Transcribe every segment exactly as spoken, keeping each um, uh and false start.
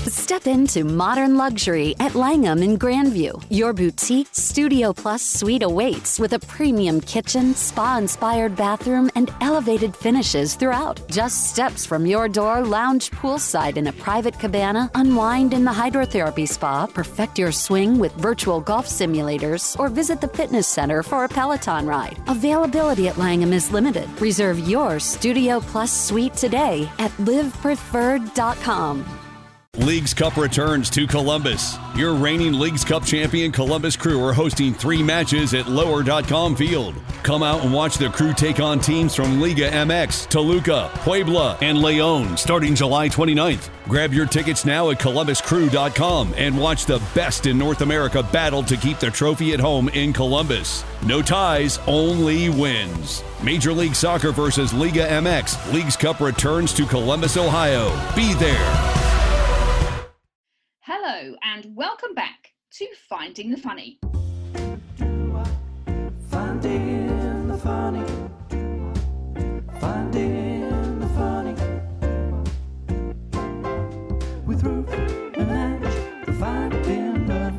Step into modern luxury at Langham in Grandview. Your boutique Studio Plus suite awaits with a premium kitchen, spa-inspired bathroom, and elevated finishes throughout. Just steps from your door, lounge poolside in a private cabana, unwind in the hydrotherapy spa, perfect your swing with virtual golf simulators, or visit the fitness center for a Peloton ride. Availability at Langham is limited. Reserve your Studio Plus suite today at live preferred dot com. Leagues Cup returns to Columbus. Your reigning Leagues Cup champion Columbus Crew are hosting three matches at lower dot com Field. Come out and watch the Crew take on teams from Liga M X, Toluca, Puebla, and Leon starting July twenty-ninth. Grab your tickets now at columbus crew dot com and watch the best in North America battle to keep the trophy at home in Columbus. No ties, only wins. Major League Soccer versus Liga M X. Leagues Cup returns to Columbus, Ohio. Be there. Hello and welcome back to Finding the Funny. Finding the funny. Finding the funny. With Ruth and Ange. Finding the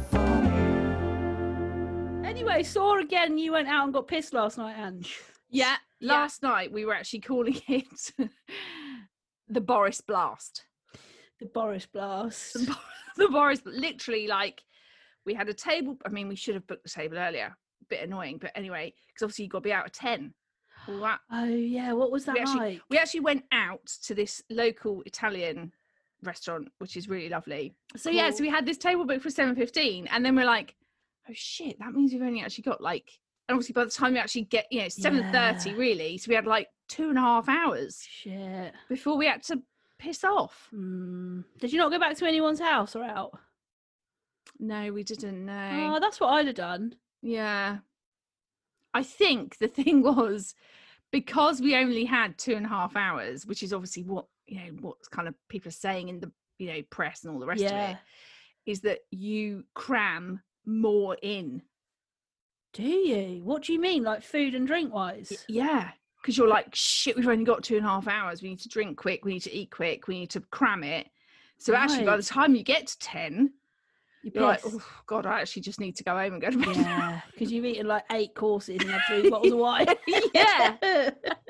funny. Anyway, saw again you went out and got pissed last night, Ange. Yeah, last yeah. night we were actually calling it the Boris Blast. The Boris Blast. The, Bo- the Boris, literally, like, we had a table. I mean, we should have booked the table earlier. A bit annoying, but anyway, because obviously you've got to be out at ten. All that. Oh, yeah. What was that we actually, like? We actually went out to this local Italian restaurant, which is really lovely. So, cool. yeah, so we had this table booked for seven fifteen, and then we're like, oh, shit, that means we've only actually got, like, and obviously by the time we actually get, you know, seven thirty, yeah. really, so we had, like, two and a half hours. Shit. Before we had to piss off. Mm. Did you not go back to anyone's house or out? No, we didn't. No. Oh, that's what I'd have done. Yeah. I think the thing was, because we only had two and a half hours, which is obviously what, you know, what kind of people are saying in the, you know, press and all the rest yeah. of it, is that you cram more in. Do you? What do you mean? Like food and drink wise? Yeah. Because you're like, shit, we've only got two and a half hours. We need to drink quick. We need to eat quick. We need to cram it. So right. actually, by the time you get to ten, you're, you're like, oh, God, I actually just need to go home and go to bed. Yeah, because you've eaten like eight courses and had three bottles of wine. Yeah.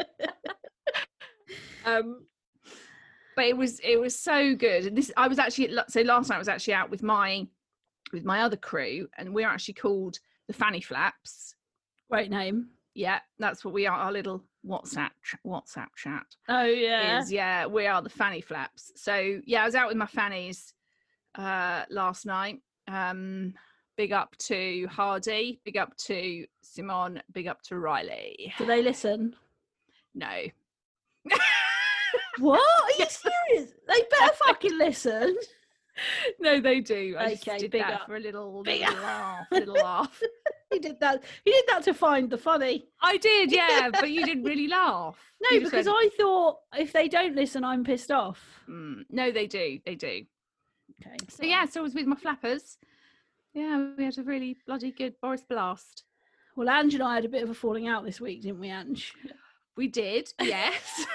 um, but it was it was so good. And this, I was actually, so last night I was actually out with my with my other crew, and we're actually called the Fanny Flaps. Great name. Yeah, that's what we are, our little WhatsApp WhatsApp chat. Oh, yeah. Is, yeah, we are the Fanny Flaps. So, yeah, I was out with my fannies uh, last night. Um, big up to Hardy, big up to Simon, big up to Riley. Do they listen? No. What? Are you serious? They better fucking listen. No, they do. I okay, just did big that up. for a little, big little laugh, little laugh. You did that. You did that to find the funny. I did, yeah, but you didn't really laugh. No, because went, I thought if they don't listen, I'm pissed off. Mm, no, they do. They do. Okay. So fine. yeah, so I was with my flappers. Yeah, we had a really bloody good Boris Blast. Well, Ange and I had a bit of a falling out this week, didn't we, Ange? We did, yes.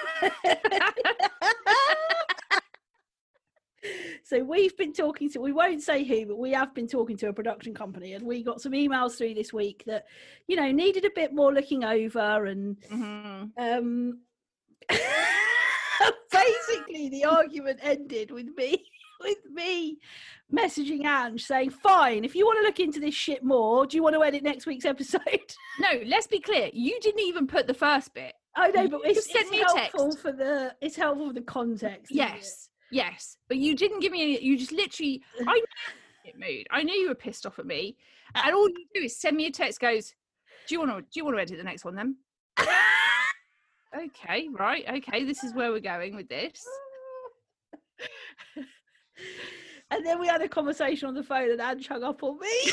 So we've been talking to, we won't say who, but we have been talking to a production company, and we got some emails through this week that, you know, needed a bit more looking over, and mm-hmm. um, basically the argument ended with me, with me messaging Ange saying, fine, if you want to look into this shit more, do you want to edit next week's episode? No, let's be clear. You didn't even put the first bit. I know, but you it's, sent it's me helpful a text. for the, it's helpful for the context. Yes. Yes, but you didn't give me any, you just literally, I knew you were in mood. I knew you were pissed off at me. And all you do is send me a text, goes, do you want to, do you want to edit the next one then? Okay, right, okay, this is where we're going with this. And then we had a conversation on the phone and Ange hung up on me.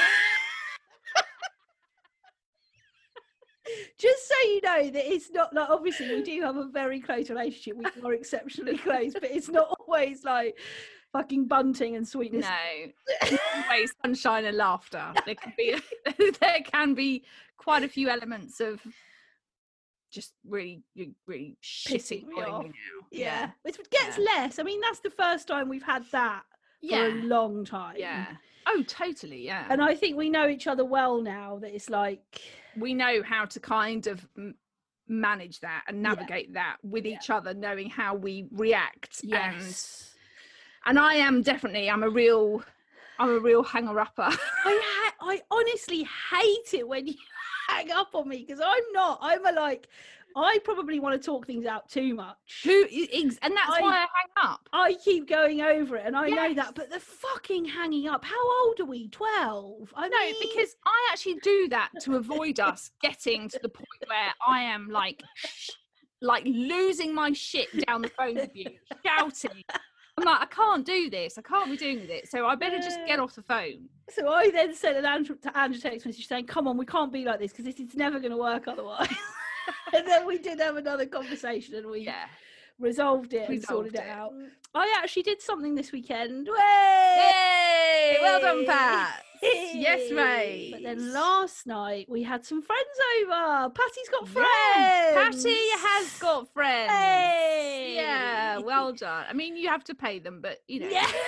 Just so you know that it's not like, obviously we do have a very close relationship. We are exceptionally close, but it's not always like fucking bunting and sweetness. No, always sunshine and laughter. There can be there can be quite a few elements of just really, really shitting me off. Now. Yeah, yeah. it gets yeah. less. I mean, that's the first time we've had that Yeah. for a long time. Yeah. Oh, totally. Yeah. And I think we know each other well now that it's like we know how to kind of m- manage that and navigate yeah. that with yeah. each other, knowing how we react. Yes. And, and I am definitely, I'm a real, I'm a real hanger-upper. I, ha- I honestly hate it when you hang up on me because I'm not. I'm a like, I probably want to talk things out too much. Who is, and that's I, why I hang up. I keep going over it, and I yes. know that. But the fucking hanging up. How old are we? twelve. I no, mean... because I actually do that to avoid us getting to the point where I am like, sh- like losing my shit down the phone with you, shouting. I'm like, I can't do this. I can't be doing it. So I better just get off the phone. So I then sent an Andrew, to Andrew text message saying, "Come on, we can't be like this because this is never going to work otherwise." And then we did have another conversation and we yeah. resolved it and resolved sorted it. it out. I actually did something this weekend. Hey! Hey! Well done, Pat. Yes, mate. But then last night we had some friends over. Patty's got friends. Yeah, Patty has got friends. Hey! Yeah, well done. I mean, you have to pay them, but you know. Yeah.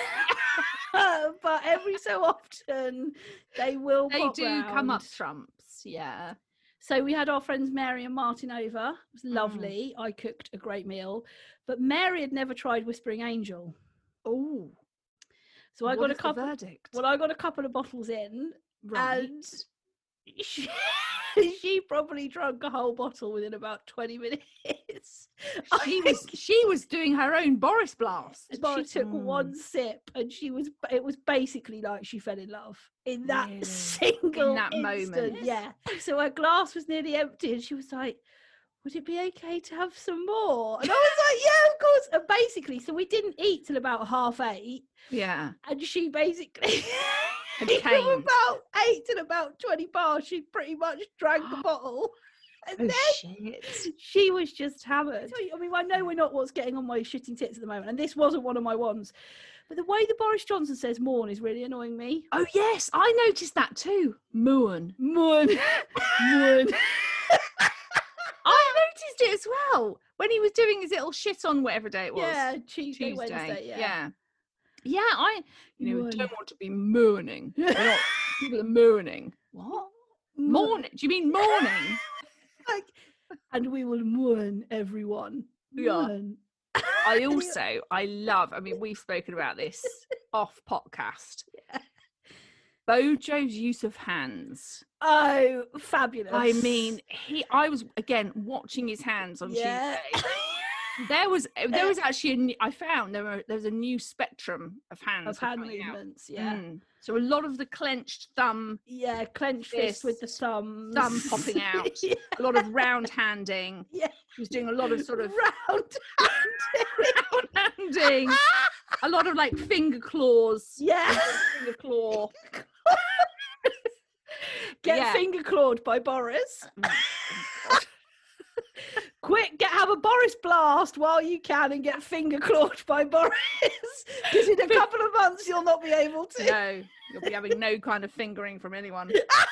But every so often they will They pop do round. come up trumps. Yeah. So we had our friends Mary and Martin over. It was lovely. Mm. I cooked a great meal. But Mary had never tried Whispering Angel. Oh. So I what got a is couple the verdict? Well, I got a couple of bottles in. Right. And she, she probably drank a whole bottle within about twenty minutes. She was she was doing her own Boris blast. She took mm. one sip and she was it was basically like she fell in love in that really? single in that instant. moment. Yeah. So her glass was nearly empty and she was like, "Would it be okay to have some more?" And I was like, "Yeah, of course." And basically, so we didn't eat till about half eight. Yeah. And she basically Had from came. about eight till about twenty past, she pretty much drank the bottle. And oh, then shit. she was just hammered. I mean, I know we're not what's getting on my shitting tits at the moment, and this wasn't one of my ones. But the way that Boris Johnson says "mourn" is really annoying me. Oh yes, I noticed that too. Mourn, mourn, mourn. I noticed it as well when he was doing his little shit on whatever day it was. Yeah, Tuesday, Tuesday. Wednesday. Yeah. yeah, yeah. I, you know, Mourn. don't want to be mourning. We're not, people are mourning. What? Mourning? Do you mean mourning? Like, and we will mourn everyone. Mourn. Yeah. I also, I love, I mean, we've spoken about this off podcast. Yeah. Bojo's use of hands. Oh, fabulous. I mean, he, I was, again, watching his hands on yeah. Tuesday. There was, there was actually, a new, I found there were, there was a new spectrum of hands. Of hand movements, out. yeah. Mm. So a lot of the clenched thumb. Yeah, clenched fist, fist with the thumbs. Thumb popping out. Yeah. A lot of round handing. Yeah. She was doing a lot of sort of round handing. round handing. A lot of like finger claws. Yeah. Finger claw. Get yeah. finger clawed by Boris. Quick, get have a Boris blast while you can and get finger clawed by Boris. Because in a couple of months you'll not be able to. No, you'll be having no kind of fingering from anyone.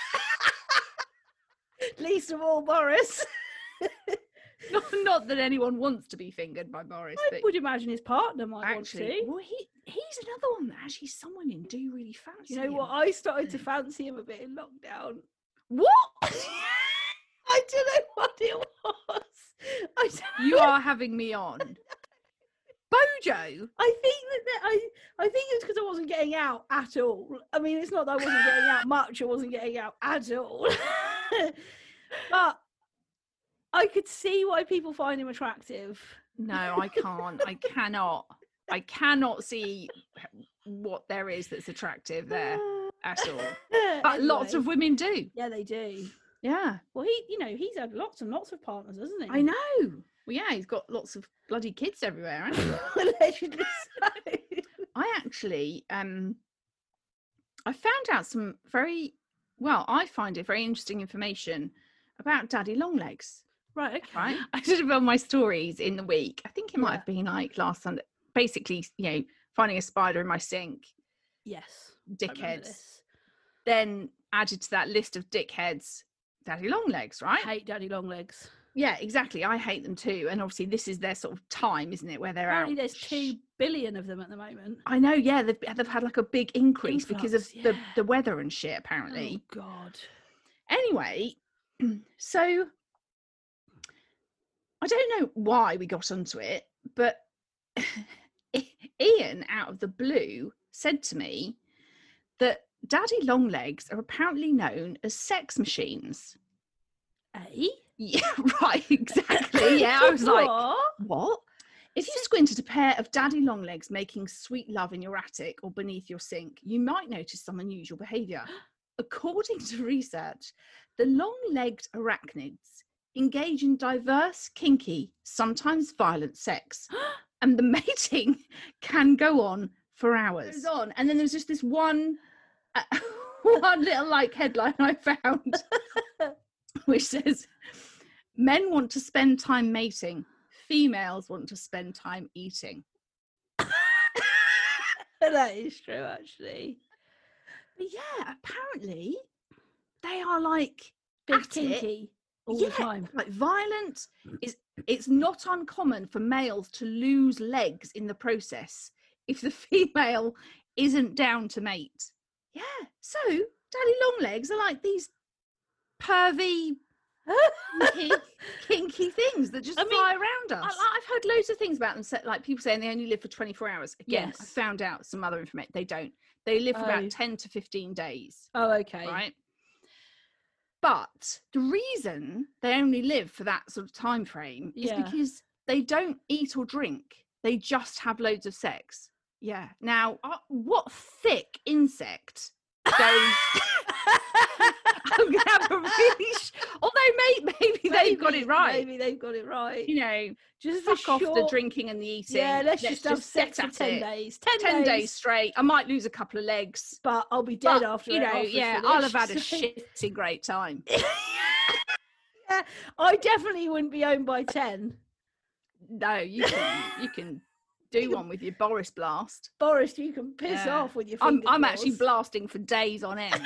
Least of all Boris. not, not that anyone wants to be fingered by Boris. I but would imagine his partner might actually, want to. well, he he's another one that actually someone in do really fancy. You know him. what? I started to fancy him a bit in lockdown. What? I don't know what it was. I don't you are having me on. Bojo. I think that, that I I think it's because I wasn't getting out at all. I mean, it's not that I wasn't getting out much. I wasn't getting out at all. But I could see why people find him attractive. No, I can't. I cannot. I cannot see what there is that's attractive there at all. But Anyway. Lots of women do. Yeah, they do. Yeah. Well, he, you know, he's had lots and lots of partners, hasn't he? I know. Well, yeah, he's got lots of bloody kids everywhere, hasn't he? Allegedly so. I actually, um, I found out some very, well, I find it very interesting information about Daddy Longlegs. Right, okay. Right. I did it on my stories in the week. I think it might Yeah. have been like last Sunday. Basically, you know, finding a spider in my sink. Yes. I remember Dickheads. this. Then added to that list of dickheads, Daddy Longlegs, right? I hate Daddy Longlegs. Yeah, exactly. I hate them too. And obviously this is their sort of time, isn't it, where they're Apparently out. there's two billion of them at the moment. I know, yeah, they've, they've had like a big increase Influx, because of yeah. the, the weather and shit, apparently. Oh, God. Anyway, so I don't know why we got onto it, but Ian, out of the blue, said to me that daddy long legs are apparently known as sex machines. Eh? Yeah, right, exactly. Yeah, I was like, What? what? If you squint at a pair of daddy long legs making sweet love in your attic or beneath your sink, you might notice some unusual behaviour. According to research, the long-legged arachnids engage in diverse, kinky, sometimes violent sex, and the mating can go on for hours. It goes on, and then there's just this one, uh, one little like headline I found, which says, "Men want to spend time mating. Females want to spend time eating." That is true, actually. But yeah, apparently they are like Big at kinky it. all Yeah, the time. like violent. Is it's not uncommon for males to lose legs in the process if the female isn't down to mate. Yeah, so daddy long legs are like these pervy kinky, kinky things that just I mean, fly around us. I- I've heard loads of things about them, so, like people saying they only live for twenty-four hours. Again, I Yes. found out some other information. They don't. They live for Oh. about ten to fifteen days, Oh, okay. right? But the reason they only live for that sort of time frame is Yeah. because they don't eat or drink. They just have loads of sex. Yeah. Now, uh, what thick insect goes... I'm going to have a really... Sh- Although may- maybe, they've got it right. Maybe they've got it right. You know, Just fuck for off the short- drinking and the eating. Yeah, let's, just have sex get for at ten it. days. Ten, ten days. days straight. I might lose a couple of legs. But I'll be dead But, after you it, know, after it's yeah, I'll have had a finished, so- shitty great time. Yeah, I definitely wouldn't be owned by ten. No, you can you can do one with your Boris blast. Boris, you can piss Yeah. off with your I'm finger I'm actually claws. blasting for days on end.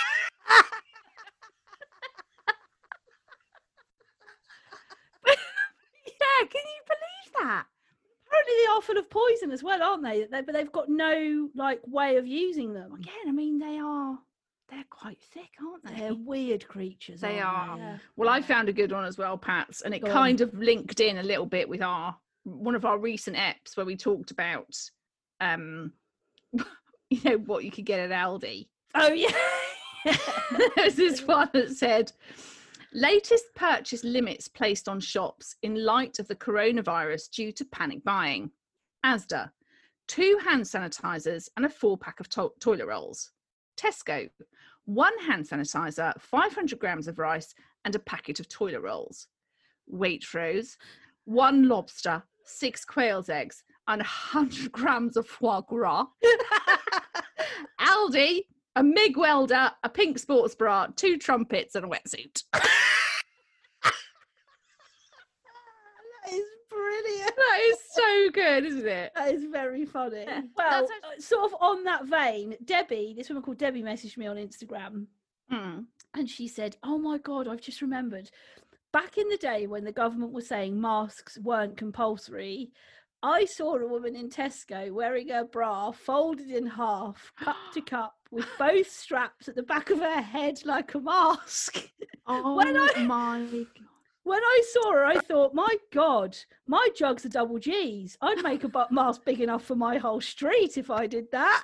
Yeah, can you believe that? Apparently they are full of poison as well, aren't they? they? But they've got no like way of using them. Again, I mean they are they're quite thick, aren't they? They're weird creatures. They aren't are. They? Yeah. Well, I found a good one as well, Pats, and it Go kind of linked in a little bit with our one of our recent eps where we talked about um you know what you could get at Aldi. Oh yeah. There's this one that said, latest purchase limits placed on shops in light of the coronavirus due to panic buying. Asda, two hand sanitizers and a four pack of to- toilet rolls. Tesco, one hand sanitizer, five hundred grams of rice and a packet of toilet rolls. Waitrose, one lobster, six quail's eggs and one hundred grams of foie gras. Aldi, a M I G welder, a pink sports bra, two trumpets and a wetsuit. That is brilliant. That is so good, isn't it? That is very funny. Yeah, Well, that's uh, sort of on that vein, Debbie, this woman called Debbie messaged me on Instagram Mm. and she said, oh my God, I've just remembered. Back in the day when the government was saying masks weren't compulsory, I saw a woman in Tesco wearing a bra folded in half, cup to cup, with both straps at the back of her head like a mask. Oh When I- my God. When I saw her, I thought, my God, my jugs are double G's. I'd make a butt mask big enough for my whole street if I did that.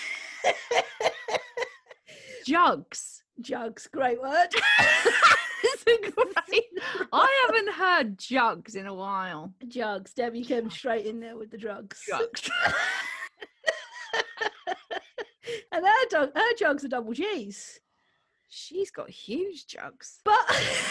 Jugs. Jugs, great word. It's a great... I haven't heard jugs in a while. Jugs. Debbie came straight in there with the drugs. Jugs. And her, dug- her jugs are double G's. She's got huge jugs. But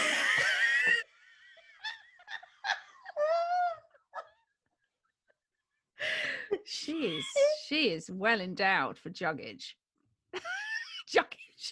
She is. She is well endowed for juggage. Juggage.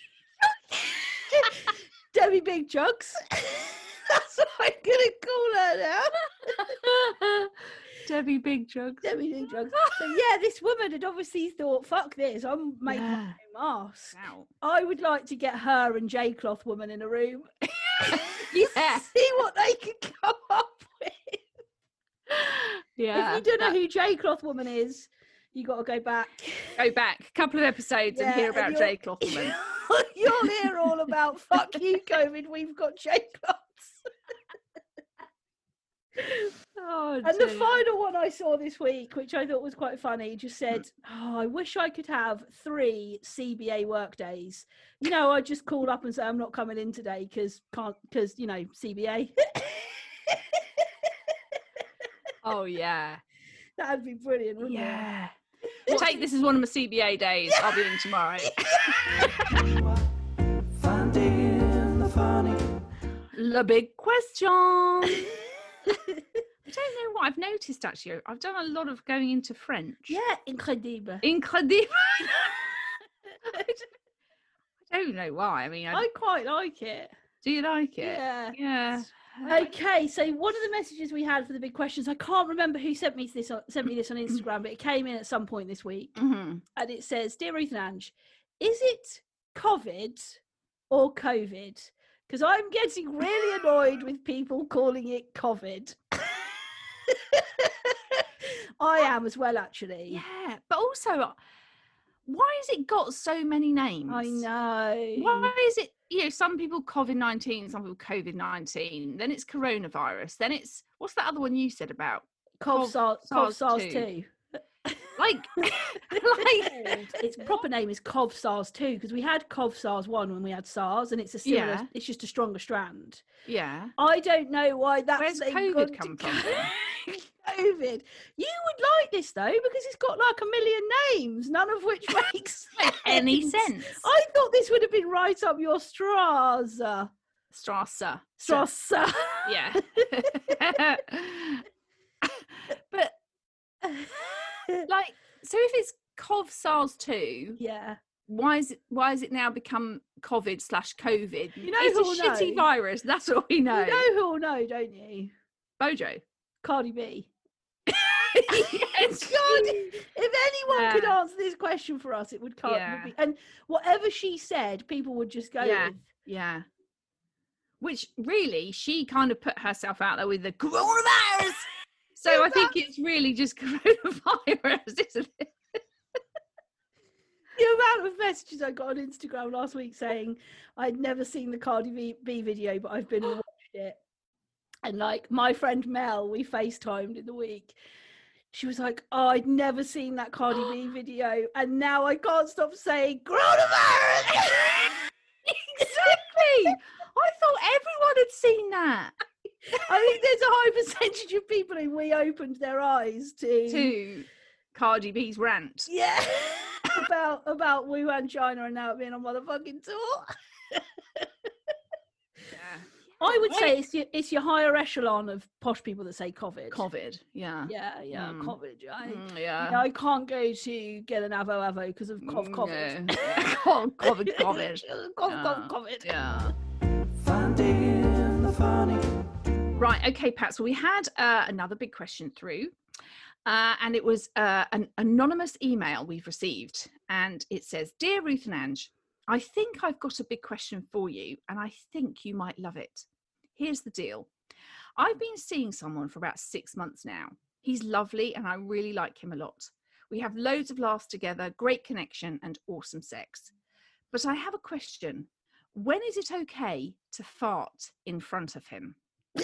Debbie Big Jugs. That's what I'm going to call her now. Debbie Big Jugs. Debbie Big Jugs. So yeah, this woman had obviously thought, fuck this, I'm making Yeah. my own mask. Wow. I would like to get her and J Cloth woman in a room. Yeah. See what they can come up with. Yeah. If you don't know that- who J Cloth Woman is, you got to go back. Go back a couple of episodes and Yeah, hear and about you'll- J Cloth Woman. You'll hear all about fuck you, COVID. We've got J Cloths. Oh, And the dear. final one I saw this week, which I thought was quite funny, just said, oh, I wish I could have three C B A work days. You know, I just call up and say I'm not coming in today because can't because you know C B A. Oh yeah, That'd be brilliant, wouldn't yeah. Take this as one of my C B A days. I'll be in tomorrow. Finding the funny. The big question. I don't know what I've noticed actually. I've done a lot of going into French. Yeah, incredible. Incredible. I don't know why. I mean, I, I quite like it. do you like it? Yeah. Yeah. Okay, so one of the messages we had for the big questions, I can't remember who sent me this on, sent me this on Instagram, but it came in at some point this week, Mm-hmm. and it says, "Dear Ruth and Ange, is it COVID or COVID? Because I'm getting really annoyed with people calling it COVID." I am as well, actually. Yeah, but also, uh, why has it got so many names? I know. Why is it, you know, some people COVID nineteen, some people COVID nineteen, then it's coronavirus, then it's, what's that other one you said about? Cov Cov- SARS, Cov SARS SARS two. two. Like, like, Its proper name is Cov SARS two because we had Cov SARS one when we had SARS, and it's a similar. Yeah. It's just a stronger strand. yeah. I don't know why that's. Where's they've COVID gone to come from? COVID. You would like this though because it's got like a million names, none of which makes Make any sense. I thought this would have been right up your straws. Strasser. Strasse. Yeah. But, like, so if it's Cov SARS two, Yeah. why is it why has it now become COVID slash COVID? You know it's who'll a shitty know? virus. That's all we know. You know who will know, don't you? Bojo. Cardi B. Yes. Cardi, if anyone could Yeah. answer this question for us, it would Cardi Yeah. B. And whatever she said, people would just go Yeah. with. Yeah. Which really, she kind of put herself out there with the coronavirus. So I think it's really just coronavirus, isn't it? The amount of messages I got on Instagram last week saying I'd never seen the Cardi B- B video, but I've been and watched it. And like my friend Mel, we FaceTimed in the week. She was like, "Oh, I'd never seen that Cardi B video, and now I can't stop saying coronavirus." Exactly. I thought everyone had seen that. I think there's a high percentage of people who we opened their eyes to. To Cardi B's rant. Yeah. about about Wuhan, China, and now being on motherfucking tour. Yeah. I would say it's your it's your higher echelon of posh people that say COVID. COVID. Yeah. Yeah, yeah, Mm. COVID. I, Mm, yeah. I can't go to get an avo avo because of cough, COVID. No. Yeah. COVID, COVID, COVID. cough, Yeah. cough, COVID. Yeah. Finding the funny. Right. Okay, Pat. So we had uh, another big question through. Uh, and it was uh, an anonymous email we've received. And it says, "Dear Ruth and Ange, I think I've got a big question for you, and I think you might love it. Here's the deal. I've been seeing someone for about six months now. He's lovely, and I really like him a lot. We have loads of laughs together, great connection, and awesome sex. But I have a question. When is it okay to fart in front of him?"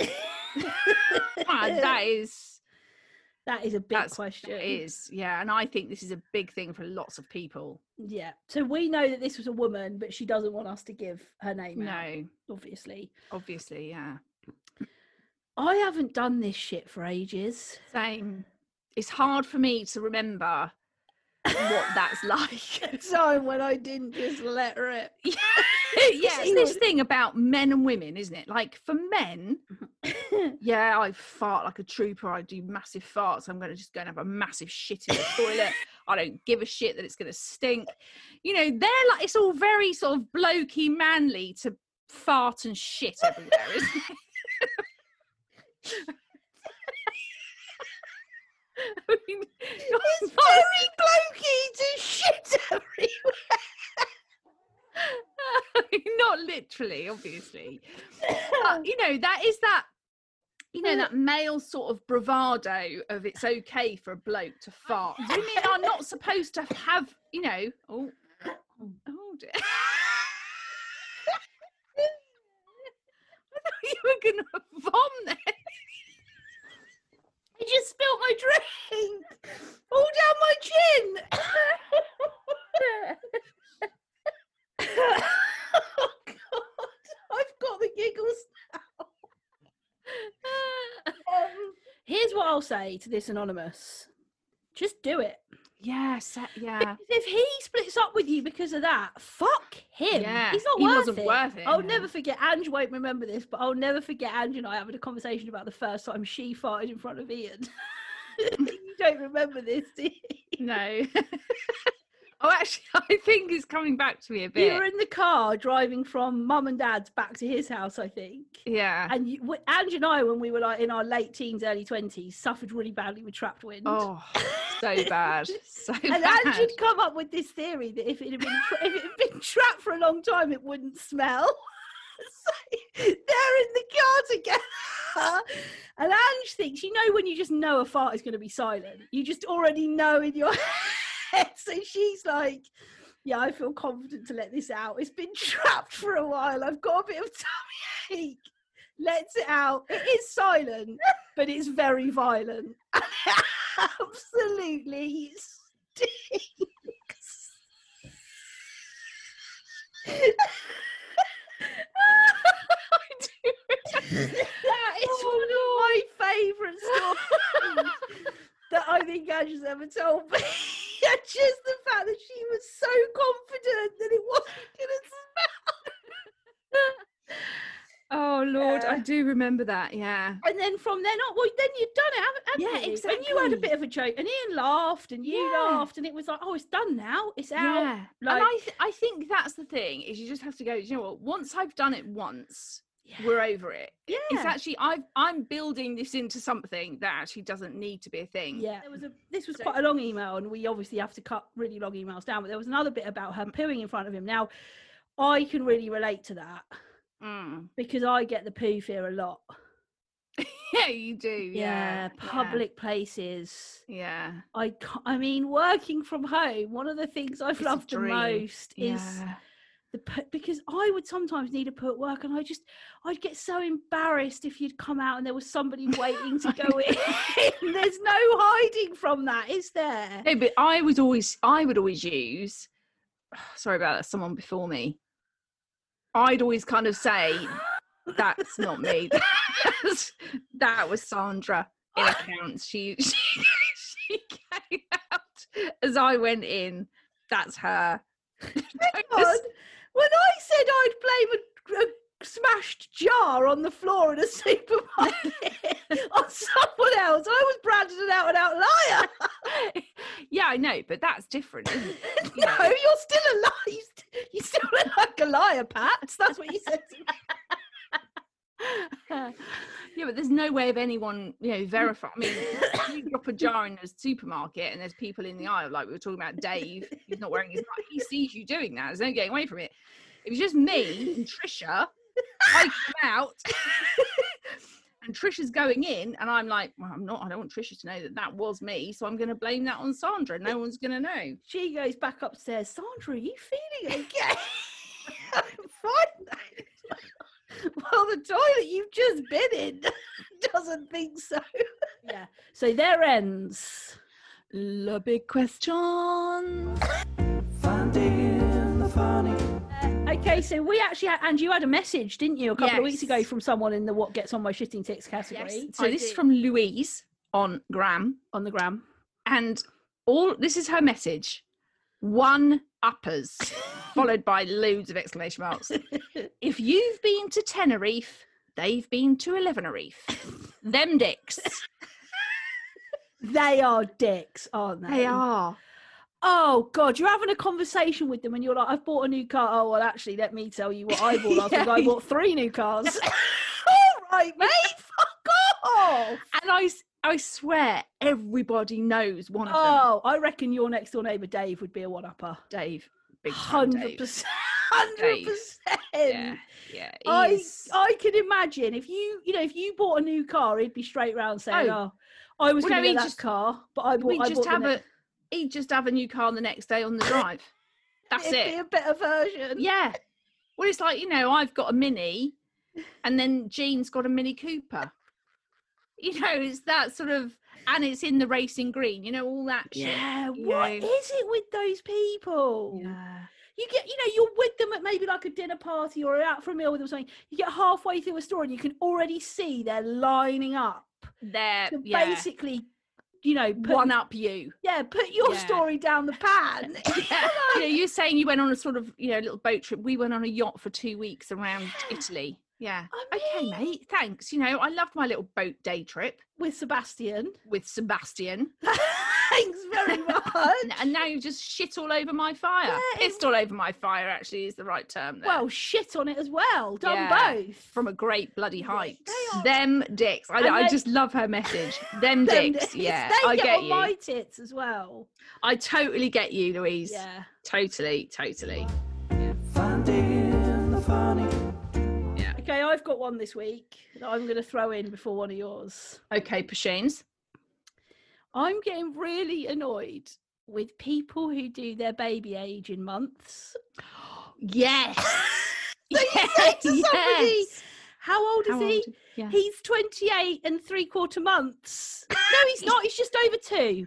Ah, that is... That is a big That's, question. It is, yeah. And I think this is a big thing for lots of people. Yeah. So we know that this was a woman, but she doesn't want us to give her name out, No, obviously. obviously, yeah. I haven't done this shit for ages. Same. It's hard for me to remember what that's like. Time when I didn't just let her it. Yeah, it's this thing about men and women, isn't it? Like for men, yeah, I fart like a trooper. I do massive farts. I'm going to just go and have a massive shit in the toilet. I don't give a shit that it's going to stink. You know, they're like, it's all very sort of blokey manly to fart and shit everywhere, isn't it? I mean, It's very blokey to shit everywhere. not literally, obviously. But, you know, that is that, you know, that male sort of bravado of it's okay for a bloke to fart. Women are not supposed to have, you know, oh, oh dear. I thought you were going to vom there. I just spilled my drink all down my chin. Oh, God. I've got the giggles now. um, here's what I'll say to this anonymous. Just do it. Yes, yeah. Because if he splits up with you because of that, fuck him. Yeah, He's not he worth wasn't it. worth it. I'll never forget. Ange won't remember this, but I'll never forget Ange and I having a conversation about the first time she farted in front of Ian. You don't remember this, do you? No. Oh, actually, I think it's coming back to me a bit. You were in the car driving from mum and dad's back to his house, I think. Yeah. And you, w- Ange and I, when we were like in our late teens, early twenties, suffered really badly with trapped wind. Oh, so bad. So and bad. Ange had come up with this theory that if it had been tra- if it had been trapped for a long time, it wouldn't smell. So they're in the car together. And Ange thinks, you know, when you just know a fart is going to be silent, you just already know in your head. So she's like, yeah, I feel confident to let this out. It's been trapped for a while. I've got a bit of tummy ache. Lets it out. It is silent, but it's very violent. And it absolutely stinks. That is Oh, one of my favourite stories that I think Ange has ever told me. And just the fact that she was so confident that it wasn't going to smell. Oh, Lord, Yeah. I do remember that, yeah. And then from then on, well, then you'd done it, haven't, hadn't Yeah, you? And you had a exactly. bit of a joke, and Ian laughed, and you Yeah. laughed, and it was like, oh, it's done now. It's out. Yeah. Like, and I, th- I think that's the thing, is you just have to go, you know what, once I've done it once, yeah. we're over it. Yeah. It's actually, I've, I'm building this into something that actually doesn't need to be a thing. Yeah, there was a. This was So- quite a long email, and we obviously have to cut really long emails down. But there was another bit about her pooing in front of him. Now, I can really relate to that Mm. because I get the poo fear a lot. Yeah, you do. Yeah, Yeah. public places. Yeah. I. ca- I mean, working from home. One of the things I've It's a loved the dream. most is. Yeah. The poo, because I would sometimes need a poo at work, and I just I'd get so embarrassed if you'd come out and there was somebody waiting to go in. There's no hiding from that, is there? No, but I was always, I would always use, sorry about that, someone before me. I'd always kind of say, that's not me. That's, that was Sandra in accounts. She, she, she came out as I went in. That's her. Don't God, just- when I said I'd blame a, a smashed jar on the floor in a supermarket on someone else, I was branded an out and out liar. Yeah, I know, but that's different, isn't it? You No, know. you're still a liar. You, st- you still look like a liar, Pat. That's what you said to me. Yeah, but there's no way of anyone, you know, verify. I mean, you drop a jar in a supermarket and there's people in the aisle, like we were talking about Dave, who's not wearing his mask. He sees you doing that. There's no getting away from it. It was just me and Trisha. I come out and Trisha's going in, and I'm like, well, I'm not. I don't want Trisha to know that that was me, so I'm going to blame that on Sandra. No one's going to know. She goes back upstairs. Sandra, are you feeling okay? I'm fine. Well, the toilet you've just been in doesn't think so. Yeah. So there ends The big question. Finding the funny. Uh, okay, so we actually had, and you had a message, didn't you, a couple of weeks Yes. ago from someone in the what gets on my shitting ticks category Yes. So I this is did. from Louise on Gram. on the gram. And all this is her message: one uppers, followed by loads of exclamation marks. If you've been to Tenerife, they've been to Elevenerife. Them dicks. They are dicks, aren't they? They are. Oh God, you're having a conversation with them, and you're like, "I've bought a new car." Oh well, actually, let me tell you what I bought last week. Yeah. I bought three new cars. All right, mate, fuck off. And I, s- I swear, everybody knows one of them. Oh, I reckon your next door neighbour Dave would be a one-upper. Dave. Big time Hundred Dave. percent. hundred percent. Yeah, yeah. I he's- I can imagine if you you know if you bought a new car, he'd be straight round saying, Oh. "Oh, I was Well, going no, to he get that just- car, but I bought." we I just bought the have ne- a he'd just have a new car the next day on the drive. That's It'd it. be a better version. Yeah. Well, it's like, you know, I've got a Mini and then Jean's got a Mini Cooper. You know, it's that sort of, and it's in the racing green, you know, all that shit. Yeah, you what know. is it with those people? Yeah. You get, you know, you're with them at maybe like a dinner party or out for a meal with them or something. You get halfway through a story and you can already see they're lining up They're, to yeah, basically, you know, put, one up you. yeah, put your Yeah. story down the pan. Yeah. You know, you're saying you went on a sort of, you know, little boat trip. We went on a yacht for two weeks around Yeah. Italy. Yeah. I Okay, mean- mate. Thanks. You know, I loved my little boat day trip With Sebastian. with Sebastian. Thanks very much. And, and now you've just shit all over my fire. Yeah, it- Pissed all over my fire, actually, is the right term there. Well, shit on it as well. Done Yeah. both. From a great bloody height. they are- Them dicks. I, And I they- just love her message. Them, Them dicks. dicks. Yeah, They I get, get on you. my tits as well. I totally get you, Louise. Yeah. Totally, totally. Finding the funny. Yeah. Okay, I've got one this week that I'm going to throw in before one of yours. Okay, Pashanes. I'm getting really annoyed with people who do their baby age in months. Yes. So you say to somebody, Yes. how old is How he? old- Yeah. He's twenty-eight and three quarter months. No, he's not. He's just over two.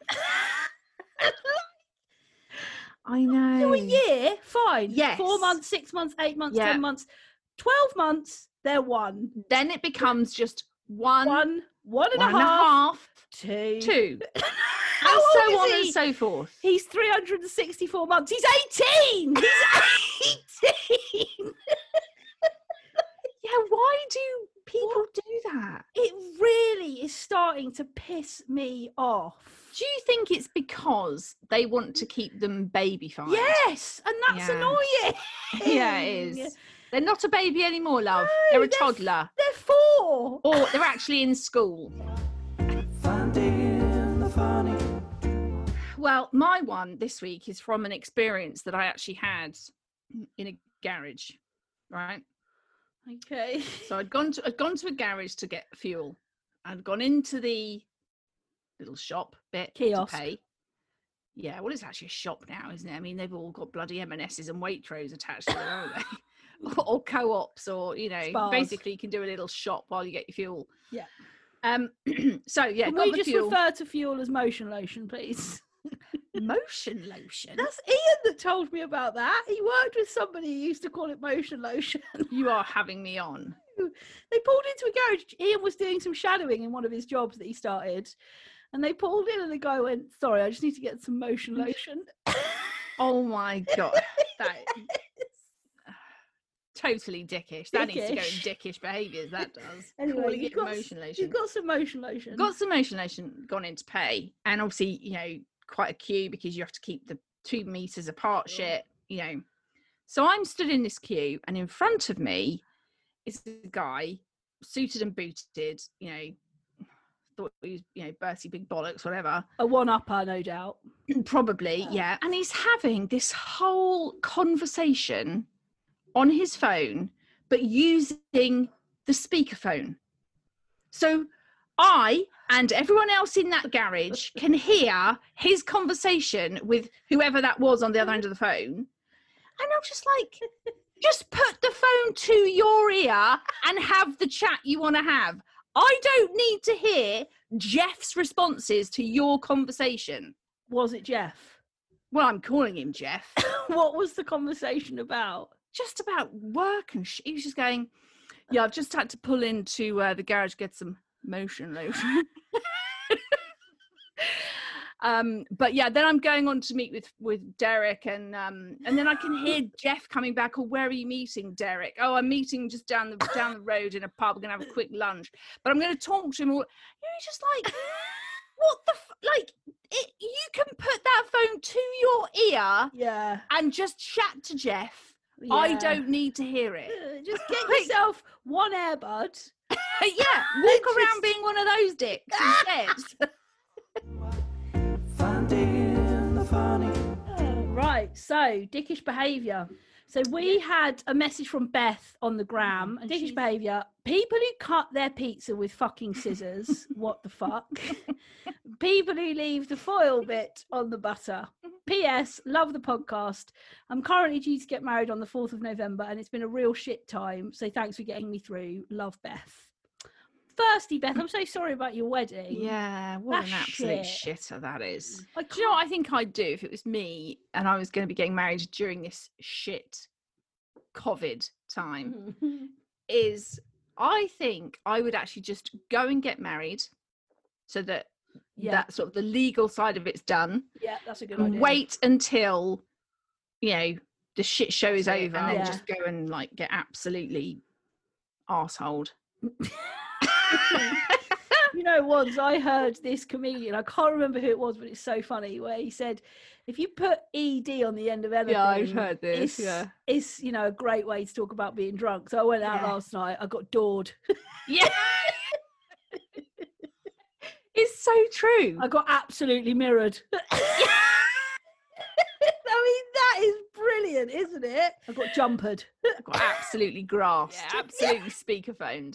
I know. So a year, fine. Yes. Four months, six months, eight months, Yeah. ten months. Twelve months, they're one. Then it becomes just one, One, one and, one a, and a half, half, two. two, How and so old on is and he? so forth. He's three hundred sixty-four months. He's eighteen. He's eighteen. Yeah, why do people do that? It really is starting to piss me off. Do you think it's because they want to keep them babyfied? Yes, and that's Yeah. annoying. Yeah, it is. They're not a baby anymore, love. No, they're a they're- toddler. They're four. Or they're actually in school. Finding the funny. Well, my one this week is from an experience that I actually had in a garage, right? Okay. So I'd gone to I'd gone to a garage to get fuel. I'd gone into the little shop bit Kiosk. to pay. Yeah, well, it's actually a shop now, isn't it? I mean, they've all got bloody M and S's and Waitrose attached to them, haven't they? or, or co-ops, or you know, Spas. basically you can do a little shop while you get your fuel. Yeah. Um. so yeah, Can got we the just fuel. refer to fuel as motion lotion, please? Motion lotion. That's Ian that told me about that. He worked with somebody who used to call it motion lotion. You are having me on. They pulled into a garage. Ian was doing some shadowing in one of his jobs that he started. And they pulled in and the guy went, sorry, I just need to get some motion lotion. Oh my god, that totally dickish. That needs to go in Dickish. dickish behaviours. That does. Anyway, Calling you it got, motion lotion. you've got some motion lotion. Got some motion lotion, gone in to pay, and obviously, you know, quite a queue because you have to keep the two meters apart. Shit, you know. So I'm stood in this queue, and in front of me is a guy, suited and booted. You know, thought he was, you know, Bertie Big Bollocks, whatever. A one-upper, no doubt. Probably, yeah. And he's having this whole conversation on his phone, but using the speakerphone. So I and everyone else in that garage can hear his conversation with whoever that was on the other end of the phone. And I'm just like, just put the phone to your ear and have the chat you want to have. I don't need to hear Jeff's responses to your conversation. Was it Jeff? Well, I'm calling him Jeff. What was the conversation about? Just about work and sh- he was just going, yeah, I've just had to pull into uh, the garage, get some motion lotion. um, but yeah, then I'm going on to meet with, with Derek and um, and then I can hear Jeff coming back. Oh, where are you meeting, Derek? Oh, I'm meeting just down the down the road in a pub. We're going to have a quick lunch. But I'm going to talk to him all. You're just like, what the, f-? like, it, you can put that phone to your ear Yeah. and just chat to Jeff. I yeah. don't need to hear it. Uh, Just get Like- yourself one earbud. Yeah, walk Just- around being one of those dicks instead. Finding the funny. Uh, right. Right, so dickish behaviour. So we had a message from Beth on the gram, and dickish behaviour. People who cut their pizza with fucking scissors. What the fuck? People who leave the foil bit on the butter. P S. Love the podcast. I'm currently due to get married on the fourth of November, and it's been a real shit time. So thanks for getting me through. Love, Beth. Firstly, Beth, I'm so sorry about your wedding. Yeah, what That's an absolute shit. shitter that is. I Do you know what I think I'd do if it was me and I was going to be getting married during this shit COVID time? Is I think I would actually just go and get married so that Yeah. that sort of the legal side of it's done. Yeah, that's a good And idea. wait until, you know, the shit show is That's it, over and and then- then just go and like get absolutely arseholed. You know, once I heard this comedian, I can't remember who it was, but it's so funny, where he said, if you put E D on the end of anything, Yeah, I've heard this, It's, yeah. it's, you know, a great way to talk about being drunk. So I went out Yeah. last night, I got doored. Yeah. It's so true. I got absolutely mirrored. I mean, that is brilliant, isn't it? I got jumpered. I got absolutely grasped. Yeah. Absolutely speakerphoned.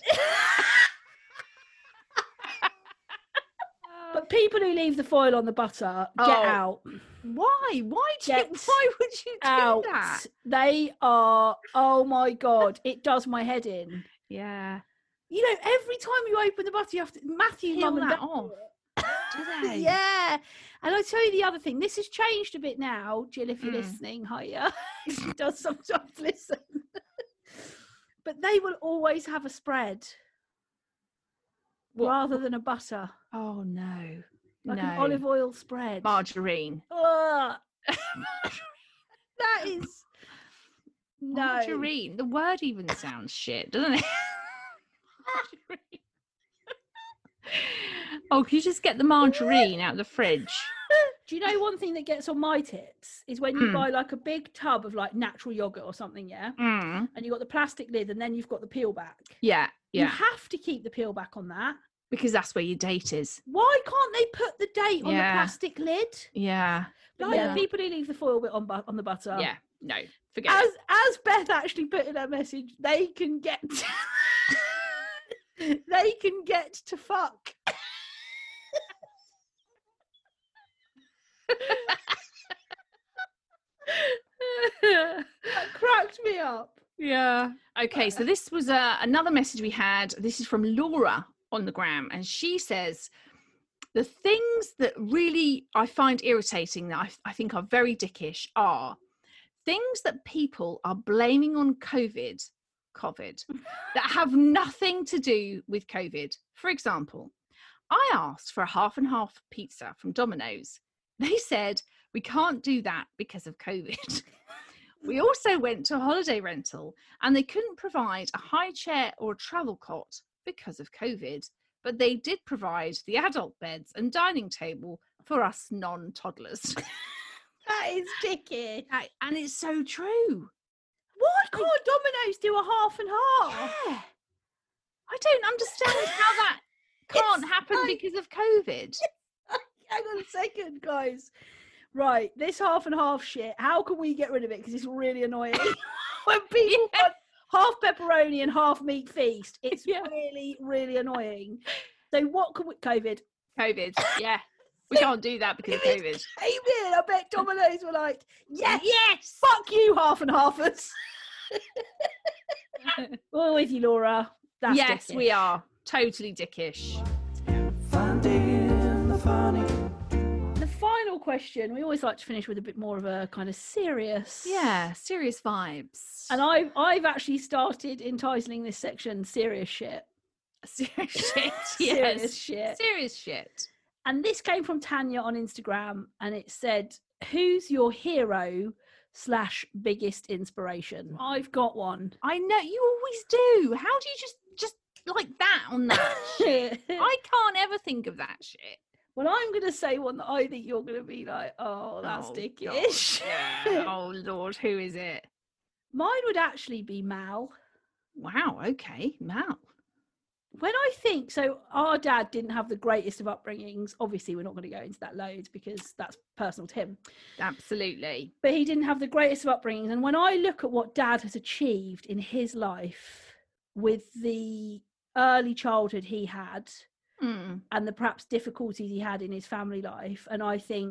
But people who leave the foil on the butter, get Oh, out. Why? Why do you, Get why would you do Out. that? They are, oh my God, it does my head in. Yeah. You know, every time you open the butter, you have to, Matthew, Peel mum and that dad. off. Do they? Yeah. And I'll tell you the other thing. This has changed a bit now, Jill, if you're Mm. listening. Hiya. She does sometimes listen. But they will always have a spread What? rather than a butter. Oh no. Like no. an olive oil spread. Margarine. Ugh. That is no. Margarine. The word even sounds shit, doesn't it? Margarine. Oh, can you just get the margarine out of the fridge? Do you know one thing that gets on my tits is when you Mm. buy like a big tub of like natural yogurt or something, yeah? Mm. And you've got the plastic lid and then you've got the peel back. Yeah, You yeah. have to keep the peel back on that. Because that's where your date is. Why can't they put the date on Yeah. the plastic lid? Yeah. Like Yeah. the people who leave the foil bit on, bu- on the butter. Yeah. No. Forget As it. as Beth actually put in her message, they can get they can get to fuck. That cracked me up. Yeah. Okay, so this was uh, another message we had. This is from Laura on the gram, and she says the things that really I find irritating that I, I think are very dickish are things that people are blaming on COVID, COVID, that have nothing to do with COVID. For example, I asked for a half and half pizza from Domino's. They said we can't do that because of COVID. We also went to a holiday rental and they couldn't provide a high chair or a travel cot because of COVID, but they did provide the adult beds and dining table for us non-toddlers. That is dicky. And it's so true. Why can't Domino's do a half and half? Yeah. I don't understand how that can't It's happen like- because of COVID. Hang on a second, guys. Right, this half and half shit, how can we get rid of it? Because it's really annoying. When people Yeah. want half pepperoni and half meat feast, it's Yeah. really, really annoying. So what can we... COVID. COVID, yeah. We can't do that because of If it COVID. came in, I bet Domino's were like, yes, Yes! fuck you, half and halfers. We're with you, Laura. That's Yes, dickish. we are. Totally dickish. Finding the funny. The final question, we always like to finish with a bit more of a kind of serious... Yeah, serious vibes. And I've, I've actually started entitling this section Serious Shit. serious shit. Serious Yes. shit. Serious shit. And this came from Tanya on Instagram, and it said, who's your hero slash biggest inspiration? I've got one. I know you always do. How do you just just like that on that shit? I can't ever think of that shit. Well, I'm going to say one that I think you're going to be like, oh, that's Oh, dickish. God, yeah. Oh Lord, who is it? Mine would actually be Mal. Wow. Okay, Mal. when I think, so our dad didn't have the greatest of upbringings. Obviously, we're not going to go into that loads because that's personal to him. Absolutely. But he didn't have the greatest of upbringings. And when I look at what dad has achieved in his life with the early childhood he had Mm. and the perhaps difficulties he had in his family life, and I think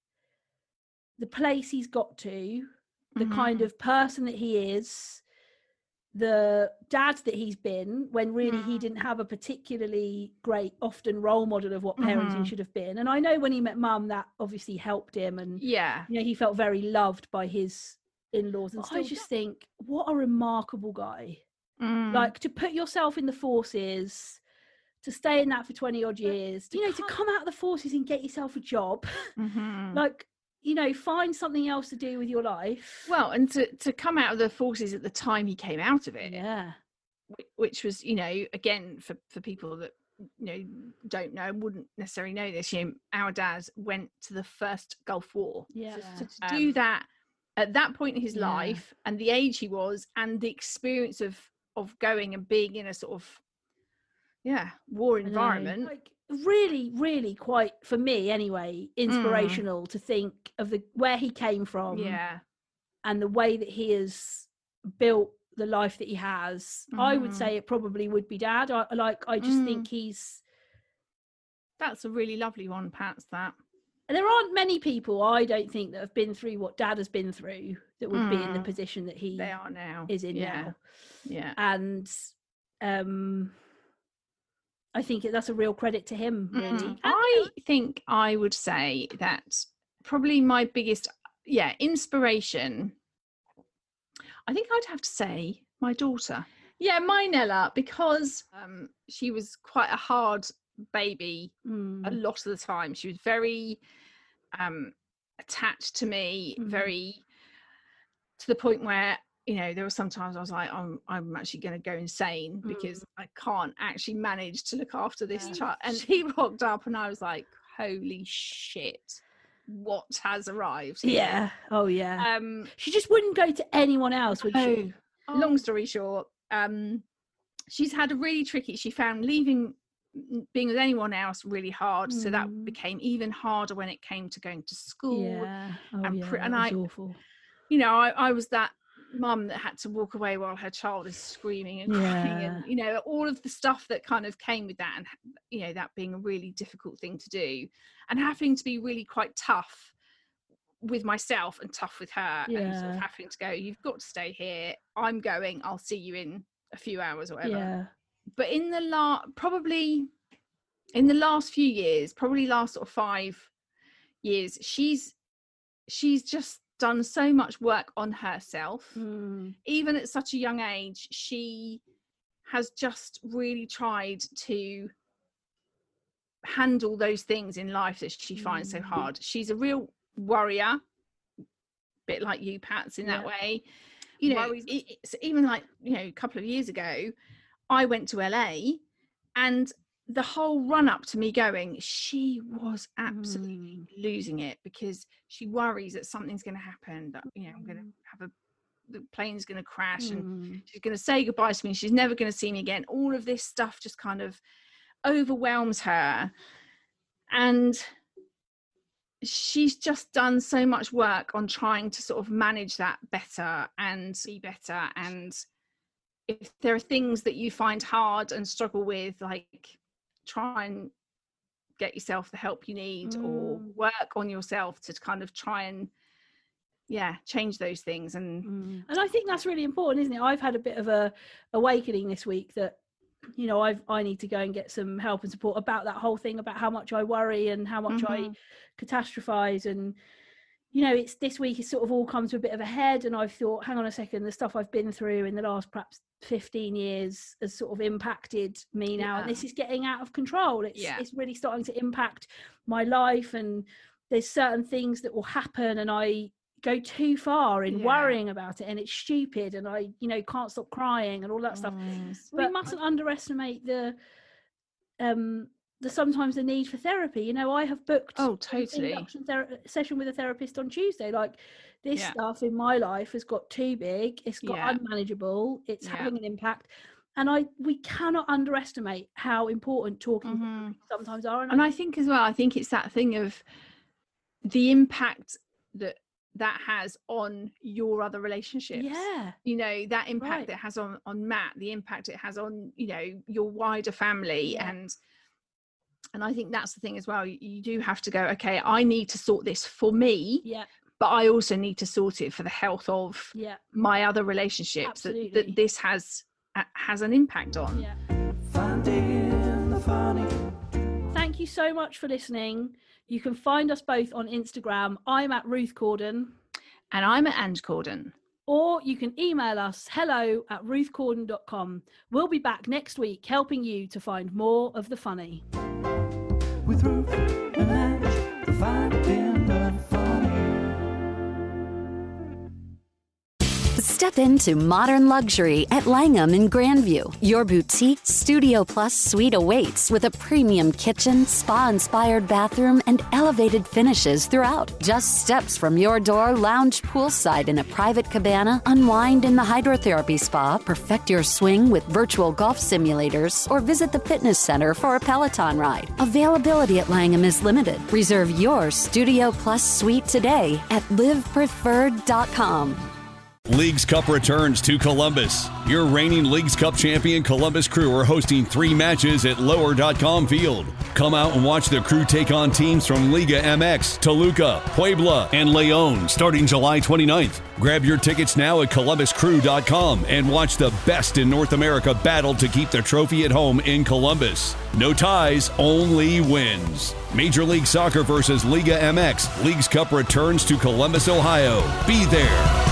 the place he's got to, the Mhm. kind of person that he is, the dad that he's been when really he Mm. didn't have a particularly great often role model of what parenting Mhm. should have been. And I know when he met mum, that obviously helped him, and Yeah. you know, he felt very loved by his in-laws. And But I still just think, what a remarkable guy. Mm. Like, to put yourself in the forces, to stay in that for twenty odd years, to you know, to come- come out of the forces and get yourself a job, Mhm. like, you know, find something else to do with your life. Well, and to, to come out of the forces at the time he came out of it, yeah. wh- which was, you know, again, for, for people that, you know, don't know and wouldn't necessarily know this, you know, our dad went to the first Gulf War. Yeah. So to do Um, that at that point in his yeah. life and the age he was and the experience of, of going and being in a sort of, yeah, war I know. environment. Like, really, really quite, for me anyway, inspirational to think of the where he came from. Yeah. And the way that he has built the life that he has. I would Mhm. say it probably would be dad. I like I just Mm. think he's That's a really lovely one, Pat's, that. there aren't many people, I don't think, that have been through what dad has been through that would be in the Mm. position that he They are now. is in Yeah. now. Yeah. And um I think that's a real credit to him, really. Mm. I think I would say that probably my biggest, yeah, inspiration, I think I'd have to say my daughter. Yeah, my Nella, because um, she was quite a hard baby a Mm. lot of the time. She was very um, attached to me, Mhm. very to the point where, you know, there were sometimes I was like, I'm, I'm actually going to go insane because Mm. I can't actually manage to look after this Yeah. child. And she rocked up and I was like, holy shit, what has arrived here? Yeah. Oh yeah. Um, She just wouldn't go to anyone else, would she? oh, long story short, um, she's had a really tricky, she found leaving being with anyone else really hard. So that Mm. became even harder when it came to going to school. Yeah. Oh and yeah. pre- and that was I- awful. You know, I, I was that mum that had to walk away while her child is screaming and crying, Yeah. and you know, all of the stuff that kind of came with that, and you know, that being a really difficult thing to do, and having to be really quite tough with myself and tough with her, and sort Yeah. of having to go, you've got to stay here, I'm going, I'll see you in a few hours or whatever. Yeah. But in the last, probably in the last few years, probably last sort of five years, she's she's just done so much work on herself. Mm. Even at such a young age, she has just really tried to handle those things in life that she finds so Mm. hard. She's a real worrier, bit like you, Pats, in that Yeah. way. You know, Worries. it, it's even like, you know, a couple of years ago, I went to L A, and the whole run up to me going, she was absolutely Mm. losing it because she worries that something's going to happen, that, you know, I'm going to have a, the plane's going to crash and Mm. she's going to say goodbye to me, she's never going to see me again. All of this stuff just kind of overwhelms her, and she's just done so much work on trying to sort of manage that better and be better. And if there are things that you find hard and struggle with, like, try and get yourself the help you need, or Mm. work on yourself to kind of try and yeah change those things. And Mm. And I think that's really important, isn't it? I've had a bit of a awakening this week that, you know, I've I need to go and get some help and support about that whole thing about how much I worry and how much I Mhm. catastrophize. And you know, it's this week it's sort of all come to a bit of a head, and I've thought, hang on a second, the stuff I've been through in the last perhaps fifteen years has sort of impacted me now, and Yeah. this is getting out of control. It's Yeah. it's really starting to impact my life, and there's certain things that will happen and I go too far in Yeah. worrying about it, and it's stupid, and I, you know, can't stop crying and all that stuff. Mm. We mustn't underestimate the um the sometimes the need for therapy. You know, I have booked Oh, an totally. induction ther- session with a therapist on Tuesday. Like, this Yeah. stuff in my life has got too big, it's got Yeah. unmanageable, it's Yeah. having an impact, And I we cannot underestimate how important talking Mm-hmm. sometimes are. And I think as well, I think it's that thing of the impact that that has on your other relationships. Yeah. You know, that impact Right. that it has on, on Matt, the impact it has on, you know, your wider family. Yeah. And and I think that's the thing as well. You, you do have to go, okay, I need to sort this for me, Yeah. but I also need to sort it for the health of Yeah. my other relationships that, Absolutely. that this has uh, has an impact on. Yeah. Finding the funny. Thank you so much for listening. You can find us both on Instagram. I'm at Ruth Corden. And I'm at Ange Corden. Or you can email us hello at ruth corden dot com. We'll be back next week helping you to find more of the funny. With Ruth and Ange, finding the funny. Step into modern luxury at Langham in Grandview. Your boutique Studio Plus suite awaits with a premium kitchen, spa-inspired bathroom, and elevated finishes throughout. Just steps from your door, lounge poolside in a private cabana, unwind in the hydrotherapy spa, perfect your swing with virtual golf simulators, or visit the fitness center for a Peloton ride. Availability at Langham is limited. Reserve your Studio Plus suite today at live preferred dot com. Leagues Cup returns to Columbus. Your reigning Leagues Cup champion Columbus Crew are hosting three matches at lower dot com field. Come out and watch the Crew take on teams from Liga M X, Toluca, Puebla, and Leon starting July twenty-ninth. Grab your tickets now at columbus crew dot com and watch the best in North America battle to keep the trophy at home in Columbus. No ties, only wins. Major League Soccer versus Liga M X. Leagues Cup returns to Columbus, Ohio. Be there.